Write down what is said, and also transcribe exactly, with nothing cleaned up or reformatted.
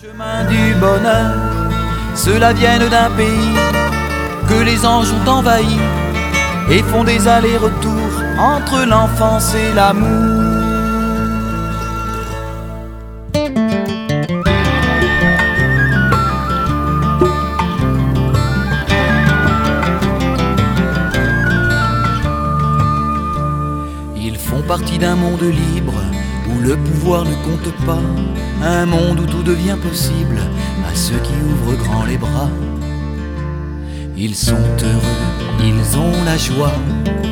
Chemin du bonheur, ceux-là viennent d'un pays que les anges ont envahi et font des allers-retours entre l'enfance et l'amour. Ils font partie d'un monde libre où le pouvoir ne compte pas, un monde où tout devient possible à ceux qui ouvrent grand les bras. Ils sont heureux, ils ont la joie